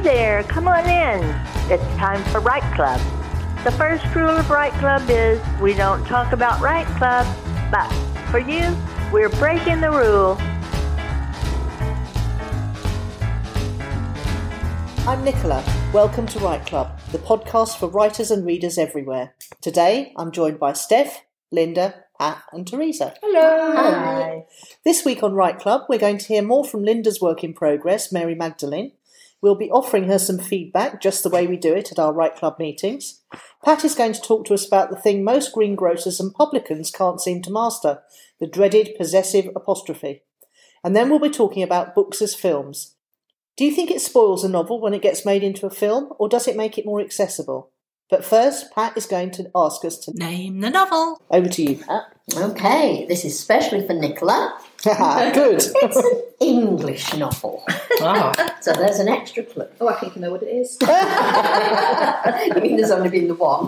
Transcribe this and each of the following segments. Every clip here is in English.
there, come on in. It's time for Write Club. The first rule of Write Club is we don't talk about Write Club, but for you, we're breaking the rule. I'm Nicola. Welcome to Write Club, the podcast for writers and readers everywhere. Today, I'm joined by Steph, Linda, Pat and Teresa. Hello. Hi. This week on Write Club, we're going to hear more from Linda's work in progress, Mary Magdalene. We'll be offering her some feedback, just the way we do it at our Write Club meetings. Pat is going to talk to us about the thing most greengrocers and publicans can't seem to master, the dreaded possessive apostrophe. And then we'll be talking about books as films. Do you think it spoils a novel when it gets made into a film, or does it make it more accessible? But first, Pat is going to ask us to Name the novel. Over to you, Pat. Okay, this is especially for Nicola. Good. It's an English novel. Ah. So there's an extra clue. Oh, I think I know what it is. I mean, there's only been the one.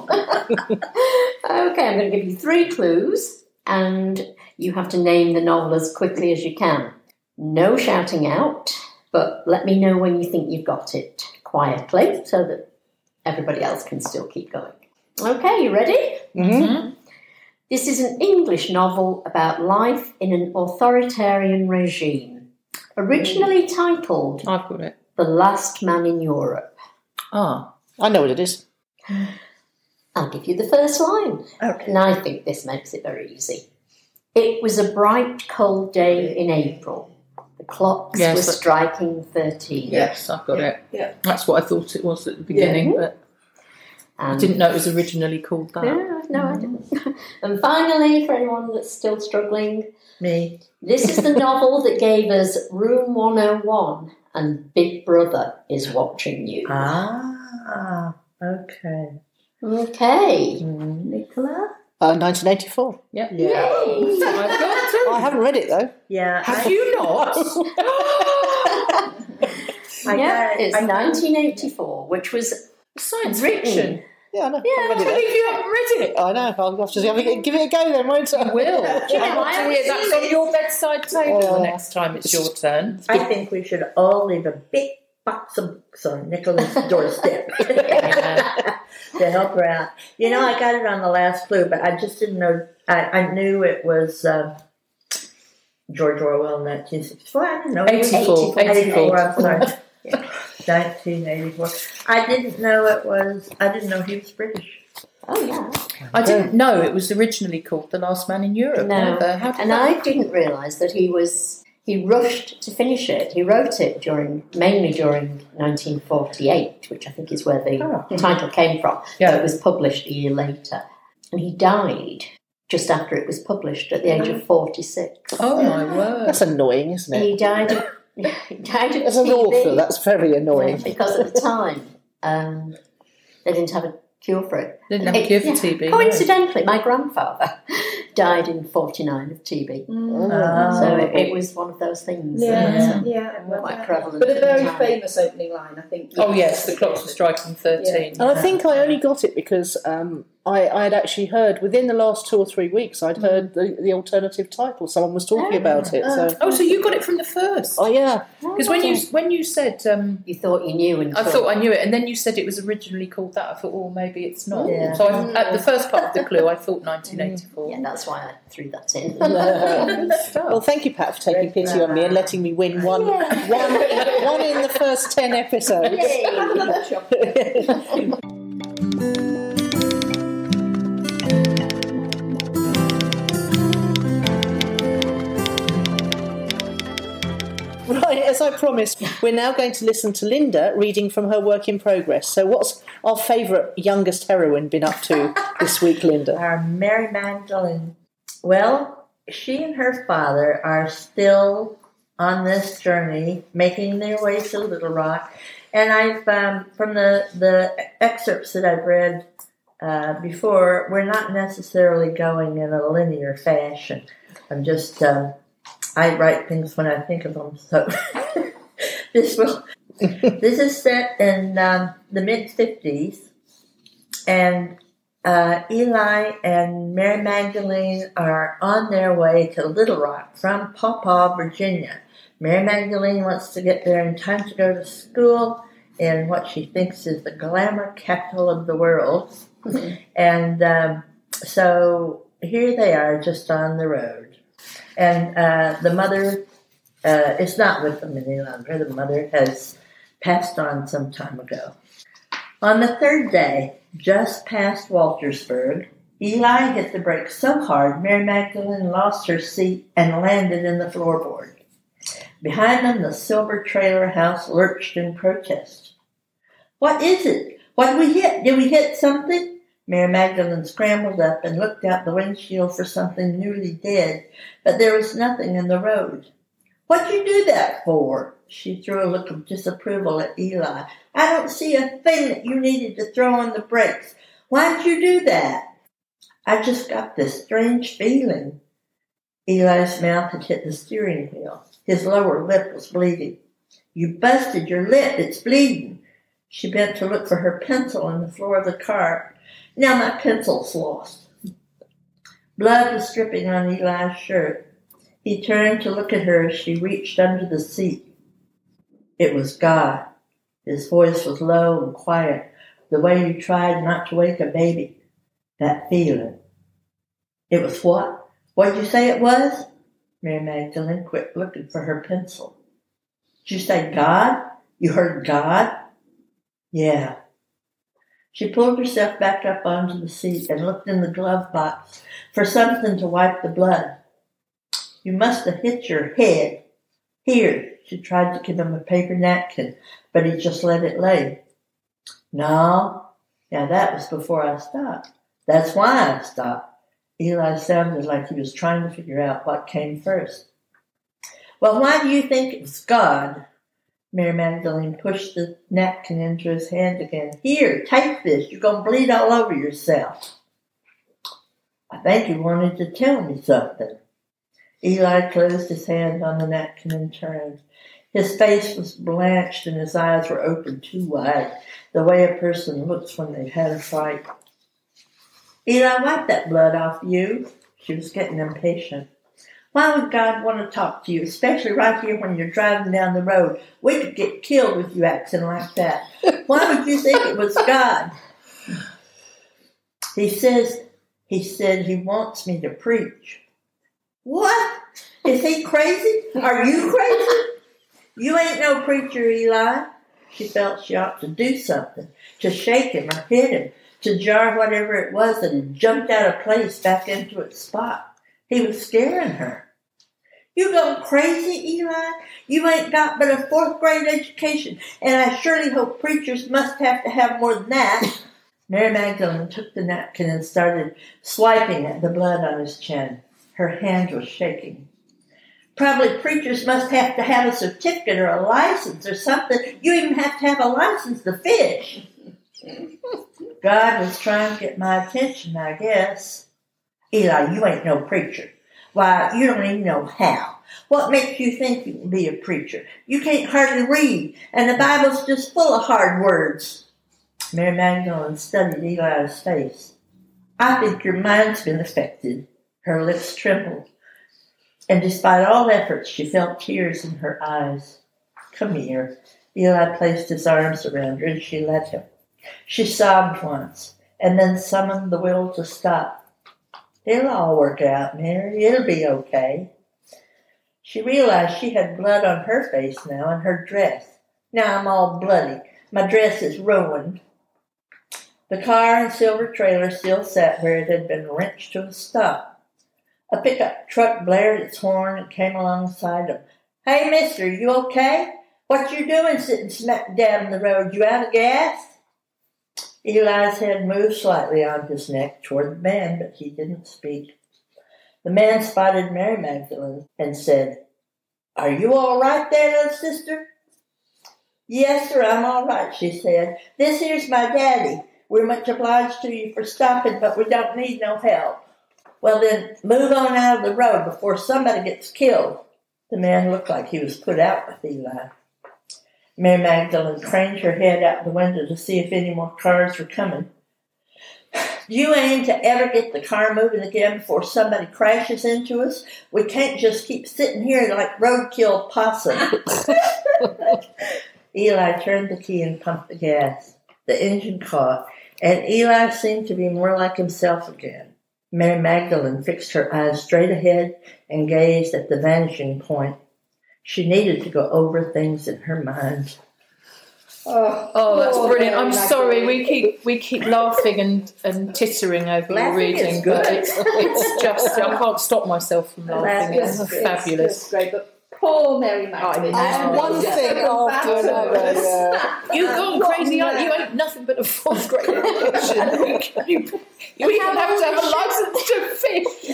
Okay, I'm going to give you 3 clues, and you have to name the novel as quickly as you can. No shouting out, but let me know when you think you've got it quietly so that everybody else can still keep going. Okay, you ready? Mm-hmm. This is an English novel about life in an authoritarian regime, originally titled I've got it. The Last Man in Europe. Ah. I know what it is. I'll give you the first line. Okay. And I think this makes it very easy. It was a bright, cold day in April. The clocks were striking 13. Yes, I've got it. Yeah. That's what I thought it was at the beginning, but I didn't know it was originally called that. Yeah, no, I didn't. And finally, for anyone that's still struggling, Me. this is the novel that gave us Room 101 and Big Brother is Watching You. Ah, okay. Okay. Nicola? 1984. Yep. Yeah. Yay. I've got it. I haven't read it, though. Yeah. Have you not? Yeah, it's 1984, which was Science written. fiction. Yeah, I know. Yeah, I I read it, believe you haven't read it. though. I know. I'll have to give it a go then, won't I? Will. Do you know, I haven't That's seen on your bedside table Oh. the next time it's your turn. I think we should all leave a big box of books on Nicola's doorstep to help her out. You know, I got it on the last clue, but I just didn't know. I knew it was George Orwell, 1964. I didn't know. 84. 84, I'm sorry. Yeah. 1984. I didn't know he was British. Oh, yeah. I didn't know it was originally called The Last Man in Europe. No. Either. How did And that I didn't realise that he rushed to finish it. He wrote it mainly during 1948, which I think is where the title came from. Yeah. So it was published a year later. And he died just after it was published at the age of 46. Oh, my word. That's annoying, isn't it? He died of As an TB. author, that's very annoying. Because at the time, they didn't have a cure for it. Didn't have a cure for TB. Coincidentally, my grandfather died in 49 of TB. So it was one of those things that quite prevalent. But a at the very time. famous opening line, I think. Oh, yes, the clocks were striking 13. And I think I only got it because I had actually heard, within the last 2 or 3 weeks, I'd heard the alternative title. Someone was talking about it. So you got it from the first? Oh, yeah. Because when you said... you thought you knew. I thought I knew it, and then you said it was originally called that. I thought, oh, maybe it's not. Yeah. So at the first part of the clue, I thought 1984. Yeah, that's why I threw that in. Well, thank you, Pat, for taking pity on me and letting me win one in the first 10 episodes. Right, as I promised, we're now going to listen to Linda reading from her work in progress. So what's our favourite youngest heroine been up to this week, Linda? Our Mary Magdalene. Well, she and her father are still on this journey, making their way to Little Rock. And I've, from the excerpts that I've read before, we're not necessarily going in a linear fashion. I'm just... I write things when I think of them, so this is set in the mid-50s, and Eli and Mary Magdalene are on their way to Little Rock from Paw Paw, Virginia. Mary Magdalene wants to get there in time to go to school, in what she thinks is the glamour capital of the world. And so here they are just on the road. And the mother is not with them any longer. The mother has passed on some time ago. On the third day, just past Waltersburg, Eli hit the brakes so hard Mary Magdalene lost her seat and landed in the floorboard. Behind them, the silver trailer house lurched in protest. What is it? What did we hit? Did we hit something? Mary Magdalene scrambled up and looked out the windshield for something newly dead, but there was nothing in the road. What'd you do that for? She threw a look of disapproval at Eli. I don't see a thing that you needed to throw on the brakes. Why'd you do that? I just got this strange feeling. Eli's mouth had hit the steering wheel. His lower lip was bleeding. You busted your lip. It's bleeding. She bent to look for her pencil on the floor of the car. Now my pencil's lost. Blood was dripping on Eli's shirt. He turned to look at her as she reached under the seat. It was God. His voice was low and quiet, the way you tried not to wake a baby. That feeling. It was what? What'd you say it was? Mary Magdalene quit looking for her pencil. Did you say God? You heard God? Yeah. She pulled herself back up onto the seat and looked in the glove box for something to wipe the blood. You must have hit your head. Here, she tried to give him a paper napkin, but he just let it lay. No. Now that was before I stopped. That's why I stopped. Eli sounded like he was trying to figure out what came first. Well, why do you think it was God? Mary Magdalene pushed the napkin into his hand again. Here, take this. You're going to bleed all over yourself. I think he wanted to tell me something. Eli closed his hand on the napkin and turned. His face was blanched and his eyes were open too wide, the way a person looks when they've had a fright. Eli, wipe that blood off you. She was getting impatient. Why would God want to talk to you, especially right here when you're driving down the road? We could get killed with you acting like that. Why would you think it was God? He said he wants me to preach. What? Is he crazy? Are you crazy? You ain't no preacher, Eli. She felt she ought to do something, to shake him or hit him, to jar whatever it was that had jumped out of place back into its spot. He was scaring her. You going crazy, Eli? You ain't got but a 4th grade education, and I surely hope preachers must have to have more than that. Mary Magdalene took the napkin and started swiping at the blood on his chin. Her hand was shaking. Probably preachers must have to have a certificate or a license or something. You even have to have a license to fish. God was trying to get my attention, I guess. Eli, you ain't no preacher. Why, you don't even know how. What makes you think you can be a preacher? You can't hardly read, and the Bible's just full of hard words. Mary Magdalene studied Eli's face. I think your mind's been affected. Her lips trembled, and despite all efforts, she felt tears in her eyes. Come here. Eli placed his arms around her, and she let him. She sobbed once, and then summoned the will to stop. It'll all work out, Mary. It'll be okay. She realized she had blood on her face now and her dress. Now I'm all bloody. My dress is ruined. The car and silver trailer still sat where it had been wrenched to a stop. A pickup truck blared its horn and came alongside them. Hey, mister, you okay? What you doing sitting smack dab in the road? You out of gas? Eli's head moved slightly on his neck toward the man, but he didn't speak. The man spotted Mary Magdalene and said, Are you all right there, little sister? Yes, sir, I'm all right, she said. This here's my daddy. We're much obliged to you for stopping, but we don't need no help. Well, then, move on out of the road before somebody gets killed. The man looked like he was put out with Eli. Mary Magdalene craned her head out the window to see if any more cars were coming. Do you aim to ever get the car moving again before somebody crashes into us? We can't just keep sitting here like roadkill possum. Eli turned the key and pumped the gas. The engine caught, and Eli seemed to be more like himself again. Mary Magdalene fixed her eyes straight ahead and gazed at the vanishing point. She needed to go over things in her mind. Oh, that's brilliant! I'm sorry, we keep laughing and tittering over your reading, but it's just I can't stop myself from laughing. It's fabulous. It's great, but poor Mary Magdalene. One thing after another. You've gone crazy, aren't you? You ain't nothing but a fourth grade education. You even have to have a license to fish.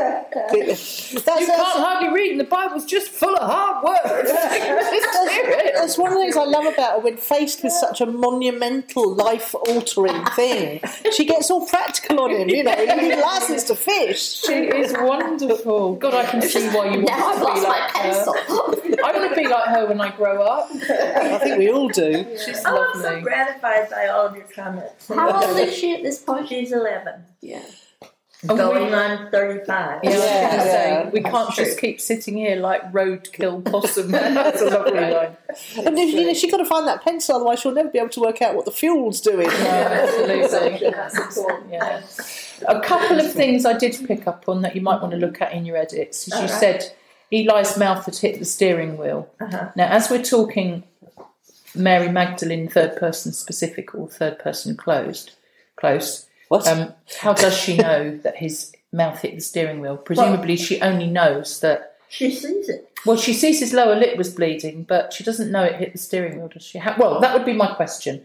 You can't hardly read, and the Bible's just full of hard words. That's one of the things I love about her. When faced with such a monumental, life-altering thing, she gets all practical on him. You need a license to fish. She is wonderful. God, I can see why you Now I've want to be lost my like pencil. her. I want to be like her when I grow up. I think we all do. She's I'm lovely. so gratified by all of your comments. How old is she at this point? She's 11. Yeah. Going on 35. Yeah, I was Yeah, gonna say, yeah. we can't just keep sitting here like roadkill possum. That's a lovely line. And she's got to find that pencil, otherwise she'll never be able to work out what the fuel's doing. Absolutely. That's important. Yeah. A couple of things I did pick up on that you might want to look at in your edits. As you said, Eli's mouth had hit the steering wheel. Now, as we're talking Mary Magdalene third person specific or third person close, What? how does she know that his mouth hit the steering wheel? Presumably she only knows that... She sees it. Well, she sees his lower lip was bleeding, but she doesn't know it hit the steering wheel, does she? Well, that would be my question.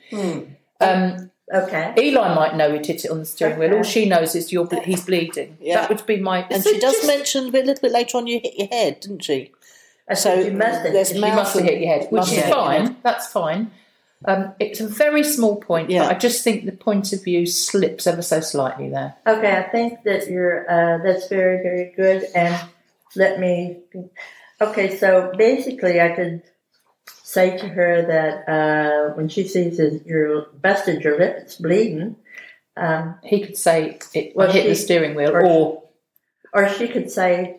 Okay. Eli might know it hit it on the steering wheel. All she knows is he's bleeding. Yeah. That would be my... And she does mention a little bit later on you hit your head, didn't she? So you must have. there's You mouth must have hit your head, which must is have hit your fine. head. That's fine. It's a very small point, Yeah. but I just think the point of view slips ever so slightly there. Okay, I think that you're. That's very, very good. And let me. Okay, so basically, I could say to her that when she sees that you're busted your lip, it's bleeding. He could say it Well, hit the she- steering wheel, or she could say,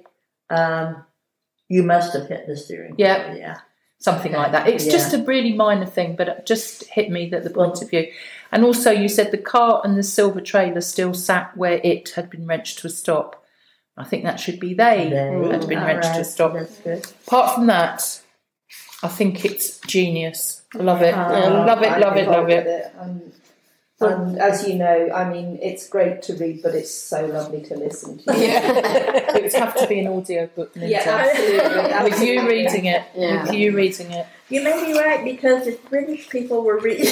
"You must have hit the steering wheel." Yeah. Yeah. something like that. It's just a really minor thing, but it just hit me that the point of view. And also, you said the car and the silver trailer still sat where it had been wrenched to a stop. I think that should be they had been wrenched to a stop. That's good. Apart from that, I think it's genius. I love it. Love it, love it, love it. And as you know, I mean, it's great to read, but it's so lovely to listen to. It would have to be an audio book, Linda. Yeah, absolutely. With you reading it. Yeah. With you reading it. You may be right, because if British people were reading,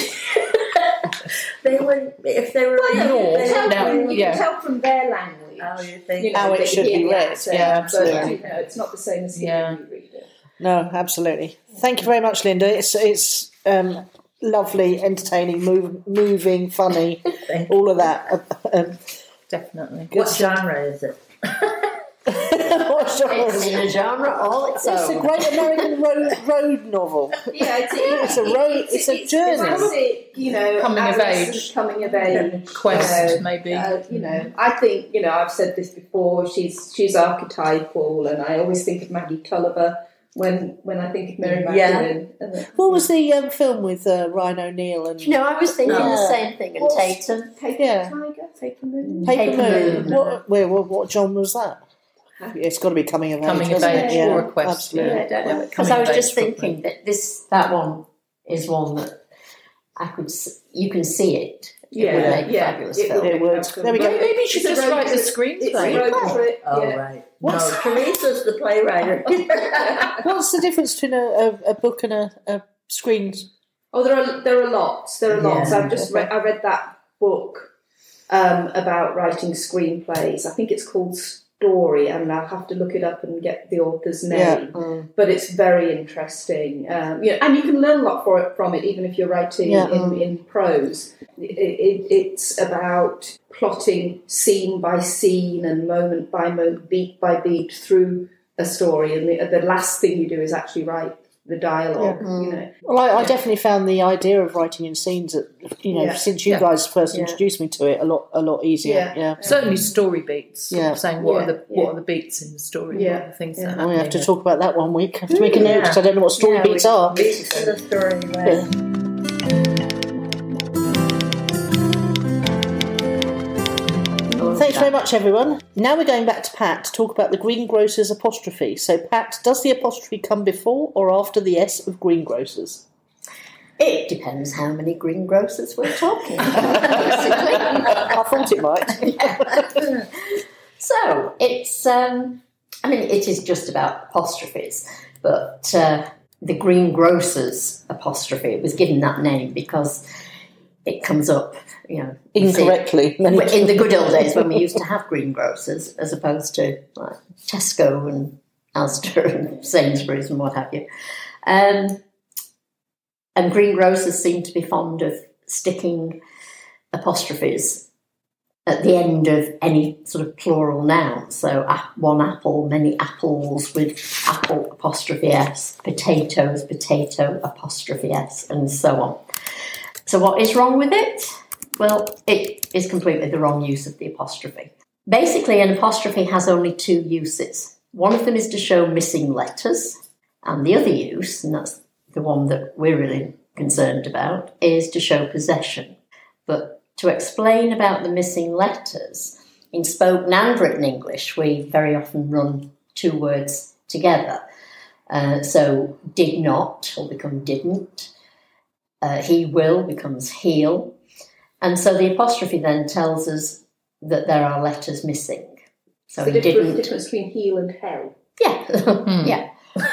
they would. If they were reading, North. they would- Now, You yeah. can tell from their language. Oh, you think? You know, How it that should you hear be the read. accent, Yeah, but, absolutely. you know, it's not the same as Yeah. hearing you read it. No, absolutely. Thank you very much, Linda. It's lovely, entertaining, moving, funny, all of that. Definitely. What genre is it? What genre It's is in it? a genre all its It's a own. great American road novel. Yeah, It's a road. It's a journey. classic, you know, Coming of adolescent age. coming of age Quest, you know, maybe. You know, I think, you know, I've said this before. She's archetypal, and I always think of Maggie Tulliver when I think of Mary Magdalene. And What was the film with Ryan O'Neill and You know, I was thinking the Oh. same thing. And Tatum. Yeah. Paper Moon. Paper Moon. Moon? What genre was that? It's got to be coming of age. Coming of hasn't it? age Yeah, or a quest. absolutely. Yeah, I don't know. Because I was just thinking that that one is one that you can see it. It would make a fabulous it film. would It make would. a film. There we go. Maybe you should It's a just road write the trip. It's a screenplay. road trip. Oh, Yeah. right. No, Teresa's the playwright. What's the difference between a book and a screen? Oh, there are lots. There are lots. Yeah. I read that book about writing screenplays. I think it's called Story, and I'll have to look it up and get the author's name. But it's very interesting. You know, and you can learn a lot from it, even if you're writing in prose. It's about plotting scene by scene and moment by moment, beat by beat through a story, and the last thing you do is actually write the dialogue. You know. Well, I definitely found the idea of writing in scenes, since you guys first introduced me to it, a lot easier. Yeah. Certainly story beats. Yeah. Saying what are the beats in the story? What are the things that happen. We have to talk about that one week. I have to make a note because I don't know what story beats are. Beats to the story. Right? Thanks very much, everyone. Now we're going back to Pat to talk about the greengrocer's apostrophe. So, Pat, does the apostrophe come before or after the S of greengrocers? It depends how many greengrocers we're talking about, I thought it might. So, it's, it is just about apostrophes, but the greengrocer's apostrophe was given that name because it comes up, incorrectly. In the good old days when we used to have greengrocers as opposed to like Tesco and Asda and Sainsbury's and what have you. And greengrocers seem to be fond of sticking apostrophes at the end of any sort of plural noun. So one apple, many apples with apple apostrophe S, potatoes, potato apostrophe S, and so on. So what is wrong with it? Well, it is completely the wrong use of the apostrophe. Basically, an apostrophe has only two uses. One of them is to show missing letters, and the other use, and that's the one that we're really concerned about, is to show possession. But to explain about the missing letters, in spoken and written English, we very often run two words together. So did not will become didn't. He will becomes he'll. And so the apostrophe then tells us that there are letters missing. So the difference between heel and hell. Yeah, yeah.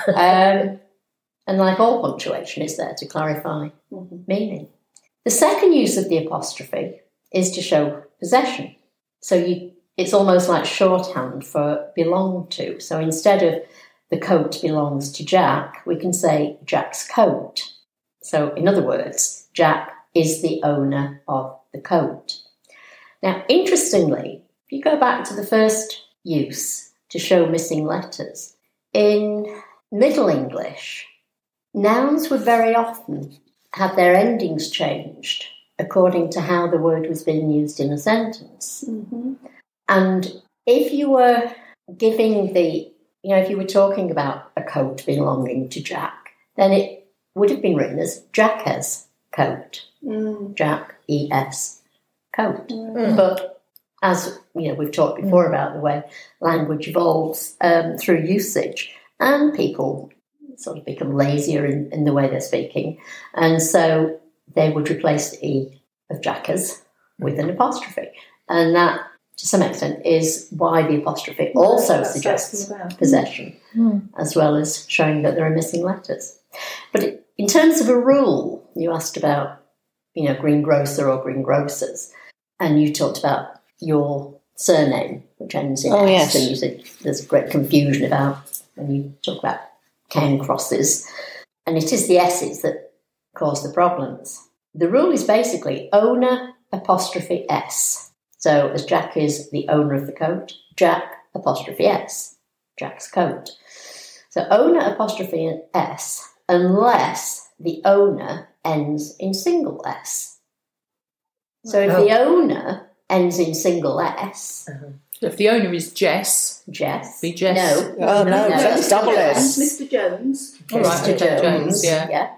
And like all punctuation, it's there to clarify meaning. The second use of the apostrophe is to show possession. So it's almost like shorthand for belong to. So instead of the coat belongs to Jack, we can say Jack's coat. So in other words, Jack is the owner of the coat. Now, interestingly, if you go back to the first use to show missing letters, in Middle English, nouns would very often have their endings changed according to how the word was being used in a sentence. Mm-hmm. And if you were giving if you were talking about a coat belonging to Jack, then it would have been written as Jack's coat. Jack, E-S, coat. But as we've talked before about the way language evolves through usage, and people sort of become lazier in the way they're speaking, and so they would replace the E of Jackers with an apostrophe, and that to some extent is why the apostrophe also suggests possession, as well as showing that there are missing letters. But in terms of a rule, you asked about greengrocer or greengrocers, and you talked about your surname, which ends in S, yes. and you said there's great confusion about when you talk about Cairncrosses, and it is the S's that cause the problems. The rule is basically owner apostrophe S. So as Jack is the owner of the coat, Jack apostrophe S, Jack's coat. So owner apostrophe S, unless the owner ends in single S. So if the owner ends in single S... If the owner is Jess... Be Jess. No. Oh, no, that's double S. Mr. Jones. Mr. Jones, yeah.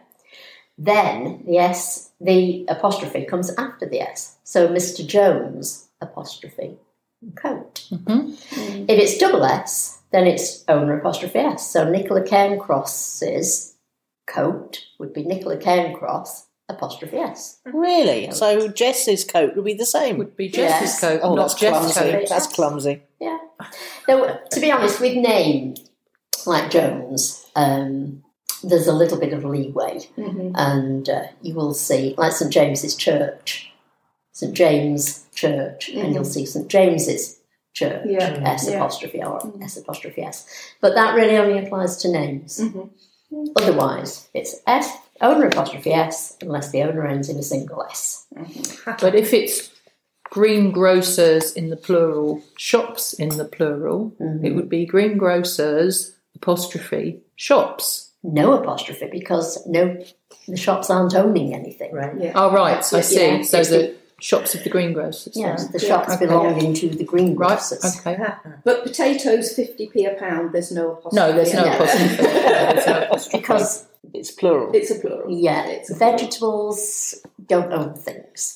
Then the apostrophe comes after the S. So Mr. Jones apostrophe coat. If it's double S, then it's owner apostrophe S. So Nicola Cairncross's coat would be Nicola Cairncross apostrophe S. Really? So Jess's coat would be the same? Would be Jess's coat, Oh, not that's Jeff's clumsy. coat. That's clumsy. Yeah. Though, to be honest, with names like Jones, there's a little bit of leeway. And you will see, like St. James's Church, St. James Church, and you'll see St. James's Church, S apostrophe or S apostrophe S. But that really only applies to names. Otherwise, it's S, owner apostrophe S, unless the owner ends in a single S. But if it's greengrocers in the plural, shops in the plural, it would be greengrocers apostrophe shops. no apostrophe because the shops aren't owning anything. Right. Yeah. Oh, right, I see. Yeah. So the shops of the greengrocers. Yes, the shops belonging to the greengrocers. Right, okay. But potatoes 50p a pound. There's no apostrophe. No, there's no apostrophe. There's no apostrophe. Because It's plural. It's a plural. yeah, It's a plural. vegetables don't own things.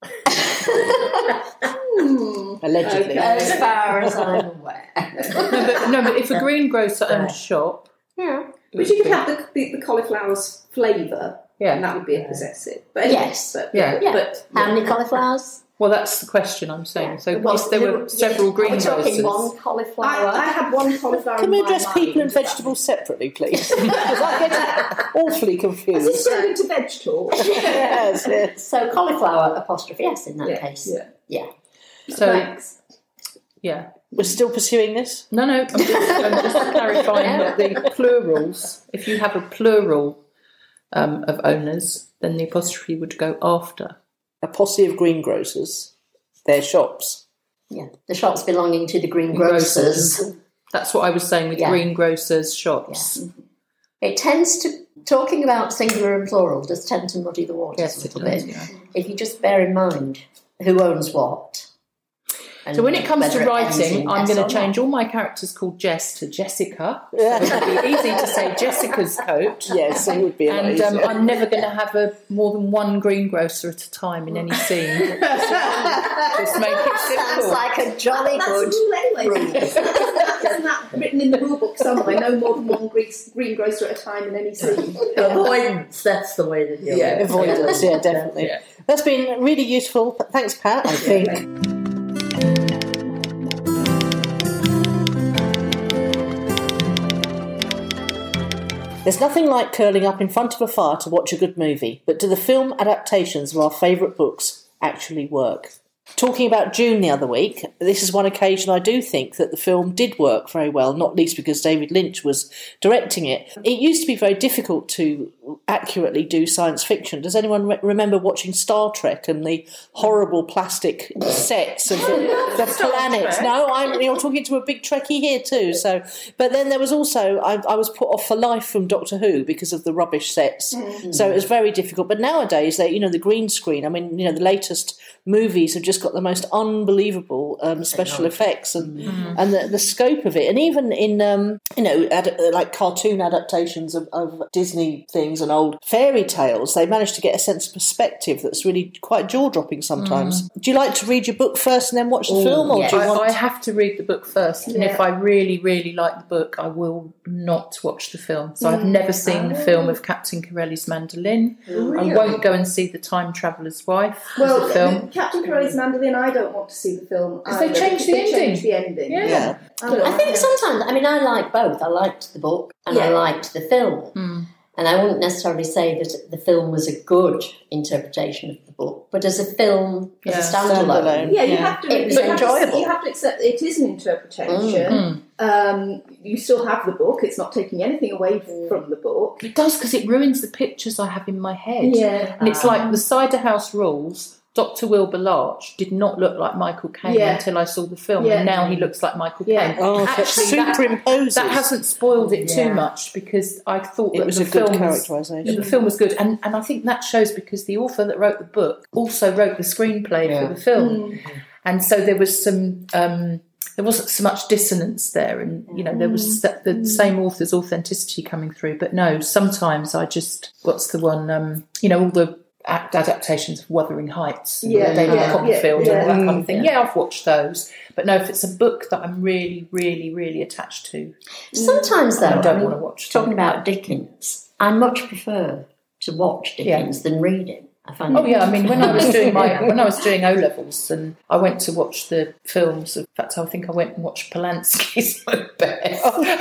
Allegedly. As far as I'm aware. No, but if a greengrocer owned a shop, Yeah. But you could have the cauliflower's flavour, yeah. and that would be a possessive. But anyway, Yes. Yeah. But How many cauliflowers? Well, that's the question I'm saying. So Well, if there were several Are we talking greengrocers, one cauliflower? I had one cauliflower. Can we in my address people and mind. vegetables separately, please? Because I get awfully Has this confused. turned into veg talk? Yes. So cauliflower apostrophe S in that Yeah, case. yeah. Yeah. so Thanks. yeah. We're still pursuing this? No, I'm just clarifying that the plurals, if you have a plural of owners, then the apostrophe would go after. A posse of greengrocers, their shops. Yeah. The shops belonging to the greengrocers. That's what I was saying with Yeah. greengrocers' shops. It tends to, talking about singular and plural does tend to muddy the waters Yes, a it little does, bit. yeah. If you just bear in mind who owns what. and So when it comes to whether it ends writing, in I'm S going or to not. change all my characters called Jess to Jessica. So it'll be easy to say Jessica's coat. Yes, it would be a lot And easier. I'm never going to have more than one greengrocer at a time in any scene. Just make it Sounds simple. like a jolly That's good the rule anyway. rule. Isn't that written in the rule book somewhere? No more than one greengrocer at a time in any scene. Avoidance, that's the way to deal Yeah. with it. Avoidance, yeah, definitely. Yeah. That's been really useful. Thanks, Pat, I think. There's nothing like curling up in front of a fire to watch a good movie, but do the film adaptations of our favourite books actually work? Talking about June the other week, this is one occasion I do think that the film did work very well, not least because David Lynch was directing it. It used to be very difficult to accurately do science fiction. Does anyone remember watching Star Trek and the horrible plastic sets of the planets? No, you're talking to a big Trekkie here too. So, but then there was also, I was put off for life from Doctor Who because of the rubbish sets. So it was very difficult. But nowadays, the green screen, the latest movies have just got the most unbelievable special effects and the scope of it. And even in, like cartoon adaptations of Disney things and old fairy tales, they manage to get a sense of perspective that's really quite jaw-dropping sometimes. Do you like to read your book first and then watch the film? Or do you want I have to read the book first, and if I really, really like the book, I will not watch the film. So I've never seen the film of Captain Corelli's Mandolin. I won't go and see The Time Traveller's Wife Well, as a film. Captain Corelli's Mandolin, I don't want to see the film. Because they either, changed the because ending. They changed the ending. Yeah. I think sometimes, I like both. I liked the book and I liked the film. And I wouldn't necessarily say that the film was a good interpretation of the book, but as a film, as a standalone. Yeah, you have to. It was you have to- enjoyable. you have to accept it is an interpretation. You still have the book. It's not taking anything away from the book. It does, because it ruins the pictures I have in my head. Yeah. And it's like the Cider House Rules. Dr. Wilbur Larch did not look like Michael Caine until I saw the film, and now he looks like Michael Caine. Oh, Actually, superimposes. that hasn't spoiled it too much, because I thought It that was the a good film characterisation. the film was good, and I think that shows because the author that wrote the book also wrote the screenplay for the film, and so there was some. There wasn't so much dissonance there, and there was the same author's authenticity coming through. But no, sometimes I just what's the one? All the adaptations of Wuthering Heights, David Copperfield, and all that kind of thing. Yeah, I've watched those, but no, if it's a book that I'm really, really, really attached to, Sometimes, though, I don't want to watch. Talking about Dickens, I much prefer to watch Dickens than read him. I find Oh yeah, I mean when I was doing O levels, and I went to watch the films. In fact, I think I went and watched Polanski's Macbeth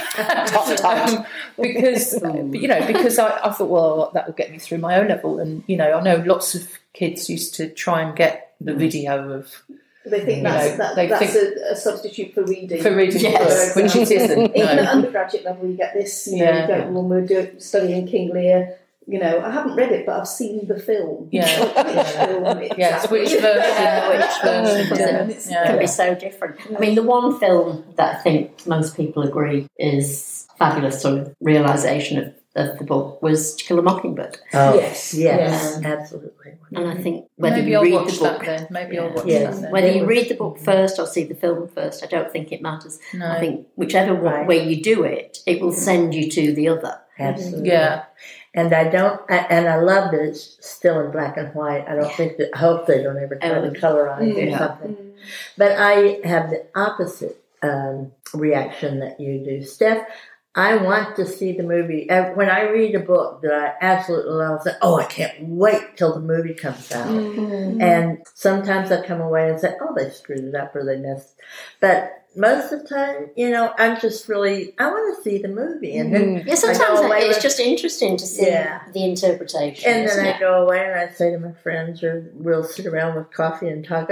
because I thought, well, that will get me through my O level, and I know lots of kids used to try and get the video of. They think that's a substitute for reading. For reading books, which it isn't. Even No. at undergraduate level, you get this. You go, when we're studying King Lear. I haven't read it, but I've seen the film. Yeah. Which Which version? It can be so different. I mean, the one film that I think most people agree is fabulous sort of realisation of of the book was To Kill a Mockingbird. Oh, Yes. absolutely. And I think whether Maybe you I'll read watch the book, that then. Maybe I'll watch Yes. that then. whether you read the book first or see the film first, I don't think it matters. No. I think whichever way you do it, it will send you to the other. Absolutely. Yeah. And I love that it's still in black and white. I don't think that, I hope they don't ever try to colorize or something. But I have the opposite reaction that you do, Steph. I want to see the movie. When I read a book that I absolutely love, I say, I can't wait till the movie comes out. And sometimes I come away and say, they screwed it up or they missed. But most of the time, I'm just really, I want to see the movie. And then Sometimes it's just interesting to see the interpretation. And then I go away and I say to my friends, or we'll sit around with coffee and talk,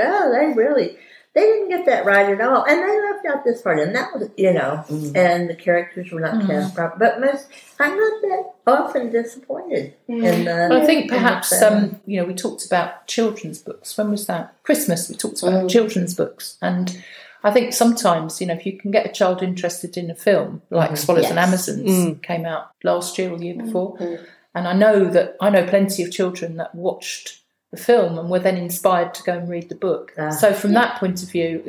they didn't get that right at all. And they left out this part. And that was, and the characters were not cast proper. But I'm not that often disappointed. I think perhaps, we talked about children's books. When was that? Christmas, we talked about children's books. And I think sometimes, if you can get a child interested in a film, like Swallows and Amazons came out last year or the year before, and I know plenty of children that watched the film and were then inspired to go and read the book. So from that point of view,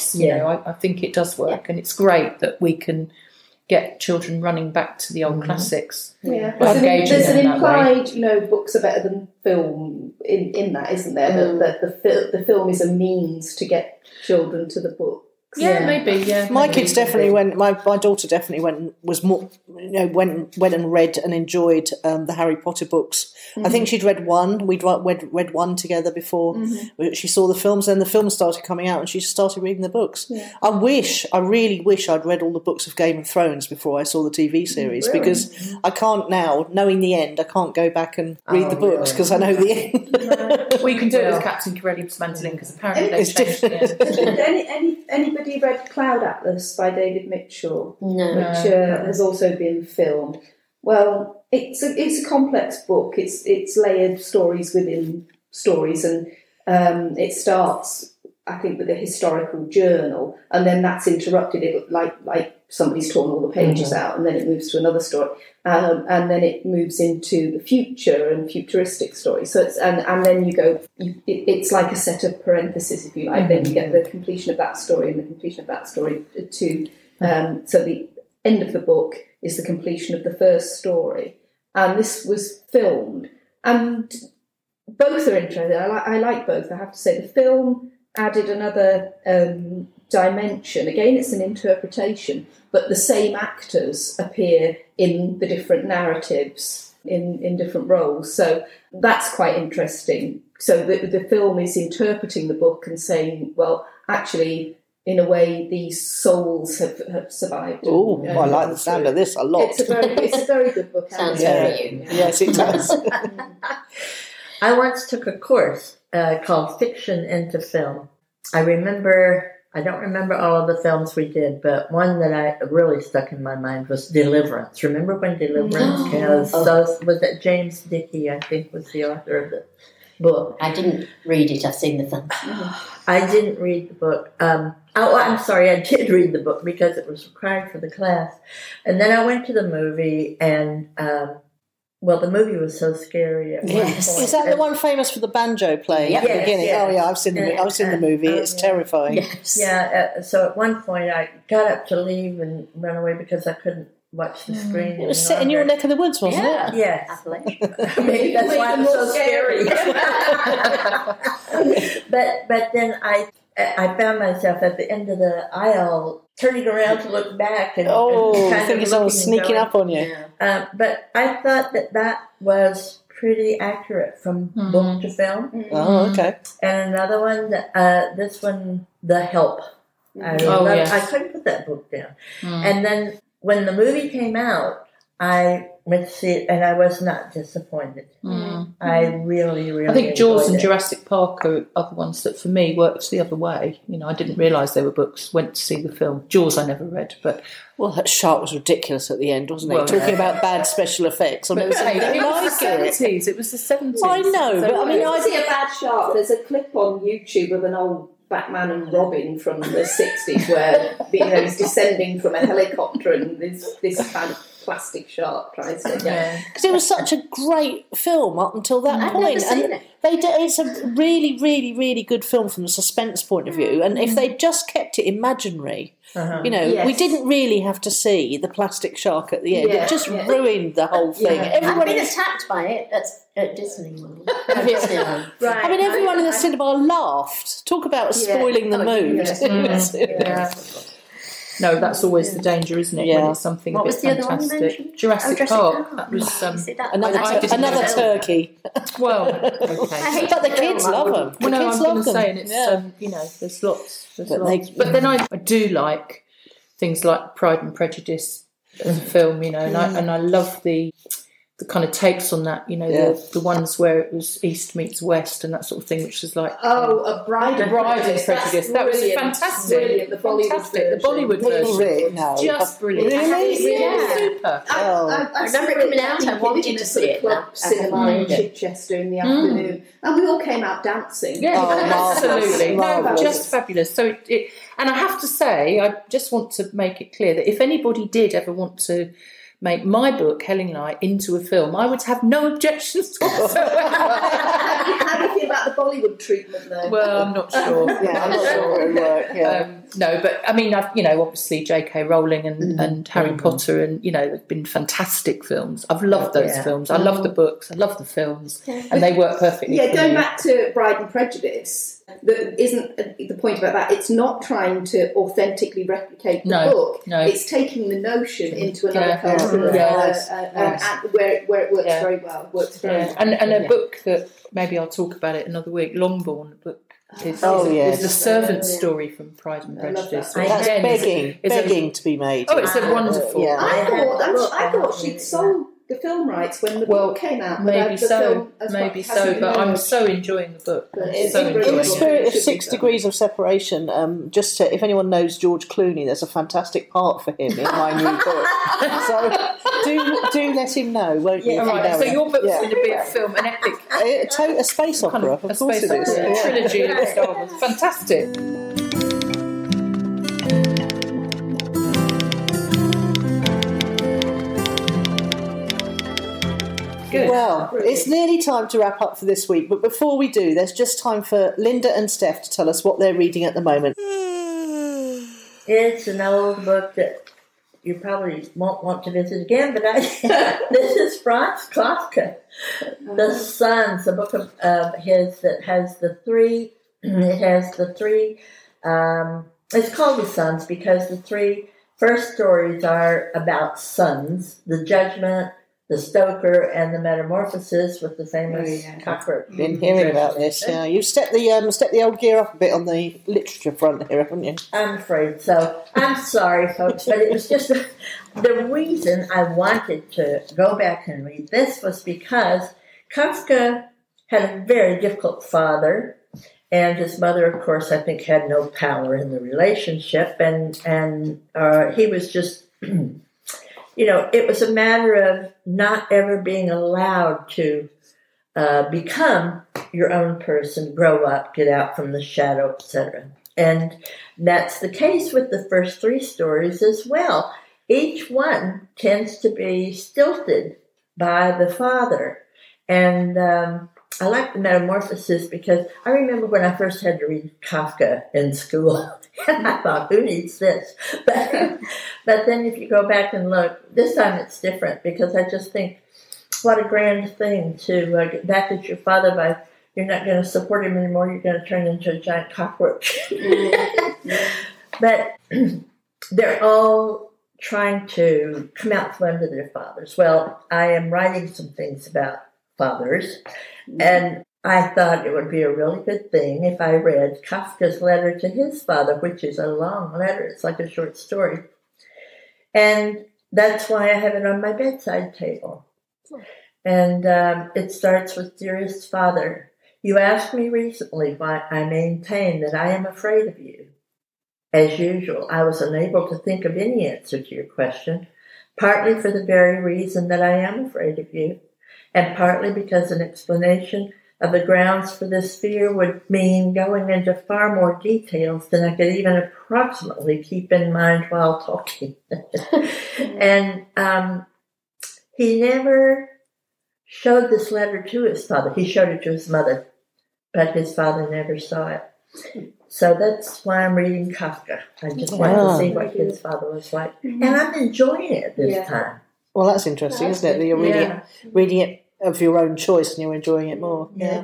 I think it does work, and it's great that we can get children running back to the old classics. Yeah, There's an implied, books are better than film in that, isn't there? That the film is a means to get children to the book. Maybe. My kids definitely went. My daughter definitely went. Was more, went and read and enjoyed the Harry Potter books. I think she'd read one. We'd read one together before she saw the films. Then the films started coming out, and she started reading the books. Yeah. I really wish I'd read all the books of Game of Thrones before I saw the TV series, because I can't now, knowing the end, I can't go back and read the books because I know the end. We can do it with Captain Corellius Mandolin, because apparently they changed the end. Anybody read Cloud Atlas by David Mitchell? No. Which has also been filmed. Well, it's a complex book. It's layered stories within stories, and it starts, I think, with a historical journal, and then that's interrupted. It like somebody's torn all the pages out, and then it moves to another story, and then it moves into the future and futuristic stories. So it's and then you go. It's like a set of parentheses, if you like. Then you get the completion of that story and the completion of that story too. So the end of the book is the completion of the first story, and this was filmed, and both are interesting. I like both. I have to say, the film added another dimension. Again, it's an interpretation, but the same actors appear in the different narratives in different roles. So that's quite interesting. So the film is interpreting the book and saying, well, actually, in a way, these souls have survived. Oh, I like the sound of this a lot. It's a very good book. Sounds very you. Yes, it does. I once took a course called Fiction into Film. I don't remember all of the films we did, but one that I really stuck in my mind was Deliverance. Remember when Deliverance came out? Was that James Dickey, I think, was the author of the book? I didn't read it. I've seen the film. I didn't read the book. I'm sorry, I did read the book because it was required for the class. And then I went to the movie, and the movie was so scary at one point. Is that the one famous for the banjo playing at the beginning? Yes. Oh yeah, I've seen the movie. It's terrifying. Yes. Yeah. So at one point I got up to leave and run away because I couldn't watch the screen. It was set in your neck of the woods, wasn't it? Yes. Maybe that's why it was so scary. but then I found myself at the end of the aisle turning around to look back and I think someone was sneaking up on you. But I thought that was pretty accurate from book to film. Oh, okay. And another one, this one, The Help. I couldn't put that book down. And then when the movie came out, I went to see it, and I was not disappointed. I really, really I think Jaws and it. Jurassic Park are the ones that, for me, worked the other way. I didn't realise they were books, went to see the film. Jaws I never read, but... Well, that shark was ridiculous at the end, wasn't it? Talking about bad special effects. It was the 70s. It was the 70s. I know, but I mean... I see a bad shark. There's a clip on YouTube of an old Batman and Robin from the 60s where he's descending from a helicopter, and this plastic shark tries to because it was such a great film up until that point. Never seen it. It's a really, really, really good film from the suspense point of view. And if they just kept it imaginary, we didn't really have to see the plastic shark at the end. It just ruined the whole thing. I've been attacked by it at Disney World. Right. I mean, everyone in the cinema laughed. Talk about spoiling the mood. No, that's always the danger, isn't it? When it's something What a bit was the other one you fantastic. mentioned? Jurassic Park. That was Another turkey. well. Okay. But the kids love them. Well, no, kids I'm going love to them. say, and it's there's lots. But But then I do like things like Pride and Prejudice as a film, and I love the kind of takes on that, the ones where it was East meets West and that sort of thing, which was like A Bride and Prejudice. That was fantastic. Brilliant. The Bollywood version. No. Just brilliant. Really? Yeah. Super. I remember it coming out. I wanted in a to sort see of it club now. cinema in Chichester in the afternoon, and we all came out dancing. Yeah, absolutely. No, marvellous. just fabulous. So and I have to say, I just want to make it clear that if anybody did ever want to make my book, Helling Light, into a film, I would have no objections whatsoever. How do you feel about the Bollywood treatment, though? Well, I'm not sure. I'm not sure it would work. No, but I mean, I've obviously J.K. Rowling and Harry Potter, and they've been fantastic films. I've loved those films. I love the books. I love the films, and they work perfectly. Yeah, for going me. back to Bride and Prejudice, isn't the point about that? It's not trying to authentically replicate the book. No. It's taking the notion into another culture, where it works very well. Works very well. And a book that maybe I'll talk about it another week. Longbourn book. Is the servant story from Pride and Prejudice. That's begging to be made. Oh, it's a wonderful. Yeah. I thought she'd sold the film rights when the book came out. Maybe so. But I'm so enjoying the book. In the spirit of 6 Degrees of Separation, if anyone knows George Clooney, there's a fantastic part for him in my new book. So do let him know, won't you? Right. So your book's going to be a film, an epic, a space opera. Of course it is. A trilogy of Star Wars. Fantastic. Good. Well, it's nearly time to wrap up for this week, but before we do, there's just time for Linda and Steph to tell us what they're reading at the moment. It's an old book that you probably won't want to visit again, but this is Franz Kafka, The Sons, a book of his that has the three. It's called The Sons because the three first stories are about sons: the Judgment, the Stoker, and the Metamorphosis with the famous cockroach. Been hearing about this. Yeah, you've stepped the old gear up a bit on the literature front here, haven't you? I'm afraid so. I'm sorry, folks, but it was just the reason I wanted to go back and read this was because Kafka had a very difficult father, and his mother, of course, I think had no power in the relationship, and he was just. It was a matter of not ever being allowed to become your own person, grow up, get out from the shadow, etc. And that's the case with the first three stories as well. Each one tends to be stilted by the father. And I like the Metamorphosis because I remember when I first had to read Kafka in school, and I thought, who needs this? But then if you go back and look, this time it's different because I just think, what a grand thing to get back at your father by, you're not going to support him anymore, you're going to turn into a giant cockroach. But they're all trying to come out from under their fathers. Well, I am writing some things about fathers, and I thought it would be a really good thing if I read Kafka's letter to his father, which is a long letter. It's like a short story. And that's why I have it on my bedside table. And it starts with, Dearest Father, you asked me recently why I maintain that I am afraid of you. As usual, I was unable to think of any answer to your question, partly for the very reason that I am afraid of you, and partly because an explanation of the grounds for this fear would mean going into far more details than I could even approximately keep in mind while talking. And he never showed this letter to his father. He showed it to his mother, but his father never saw it. So that's why I'm reading Kafka. I just want to see what his father was like. And I'm enjoying it this time. Well, that's interesting, isn't it? That you're reading it of your own choice and you're enjoying it more. Yeah.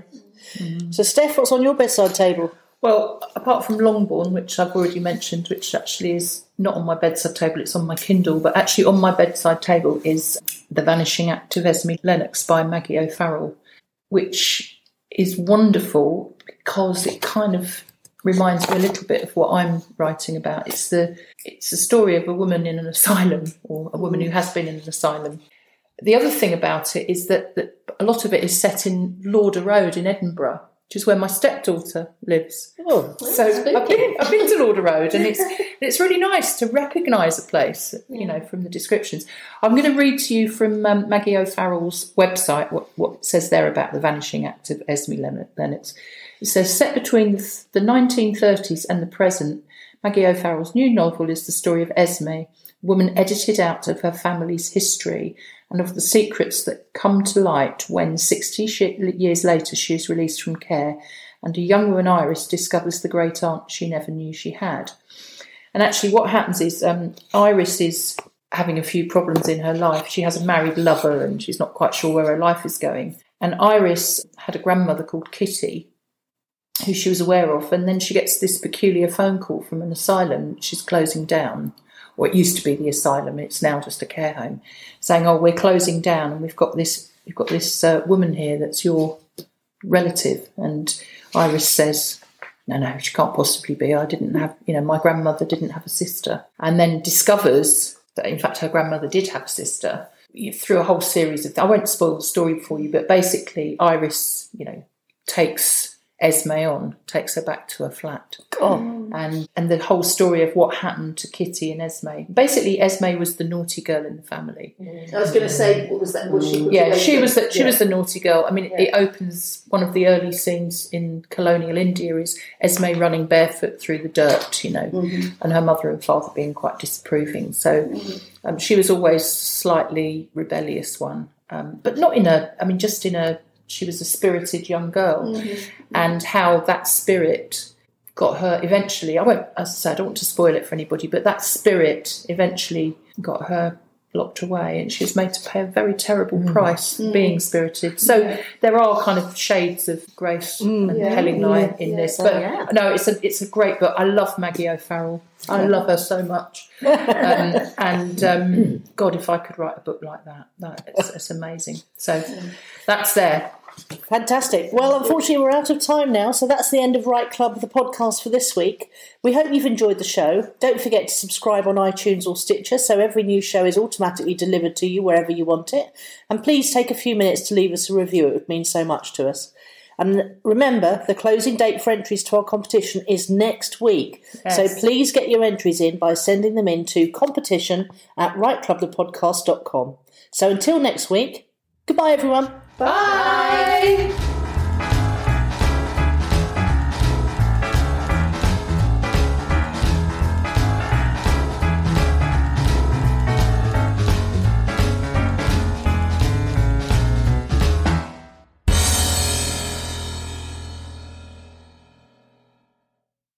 So, Steph, what's on your bedside table? Well, apart from Longbourn, which I've already mentioned, which actually is not on my bedside table, it's on my Kindle, but actually on my bedside table is The Vanishing Act of Esme Lennox by Maggie O'Farrell, which is wonderful because it kind of reminds me a little bit of what I'm writing about. It's the story of a woman in an asylum, or a woman who has been in an asylum. The other thing about it is that a lot of it is set in Lauder Road in Edinburgh, which is where my stepdaughter lives. Oh, so I've been to Lauder Road, and it's really nice to recognise a place, from the descriptions. I'm going to read to you from Maggie O'Farrell's website what it says there about the Vanishing Act of Esme Lennox. It says, set between the 1930s and the present, Maggie O'Farrell's new novel is the story of Esme, a woman edited out of her family's history and of the secrets that come to light when 60 years later she is released from care and a young woman, Iris, discovers the great aunt she never knew she had. And actually what happens is Iris is having a few problems in her life. She has a married lover and she's not quite sure where her life is going. And Iris had a grandmother called Kitty, who she was aware of, and then she gets this peculiar phone call from an asylum which is closing down, or it used to be the asylum, it's now just a care home, saying, "Oh, we're closing down, and we've got this woman here that's your relative." And Iris says, "No, she can't possibly be. I didn't have, my grandmother didn't have a sister," and then discovers that in fact her grandmother did have a sister. Through a whole series of, I won't spoil the story for you, but basically Iris, takes Esme on, takes her back to her flat. And the whole story of what happened to Kitty and Esme. Basically, Esme was the naughty girl in the family. I was going to say, what was that? Was she? Yeah, she was the naughty girl. I mean, it opens, one of the early scenes in colonial India is Esme running barefoot through the dirt, and her mother and father being quite disapproving. So she was always slightly rebellious one, but not she was a spirited young girl, and how that spirit got her eventually, I don't want to spoil it for anybody, but that spirit eventually got her locked away, and she was made to pay a very terrible price being spirited. So there are kind of shades of grace and telling light in this. But no, it's a great book. I love Maggie O'Farrell. I love her so much. And God, if I could write a book like that, it's amazing. So that's there. Fantastic. Well, unfortunately, we're out of time now, so that's the end of Right Club, the podcast for this week. We hope you've enjoyed the show. Don't forget to subscribe on iTunes or Stitcher so every new show is automatically delivered to you wherever you want it. And please take a few minutes to leave us a review. It would mean so much to us. And remember, the closing date for entries to our competition is next week. Yes. So please get your entries in by sending them in to competition@rightclubthepodcast.com. So until next week, goodbye, everyone. Bye.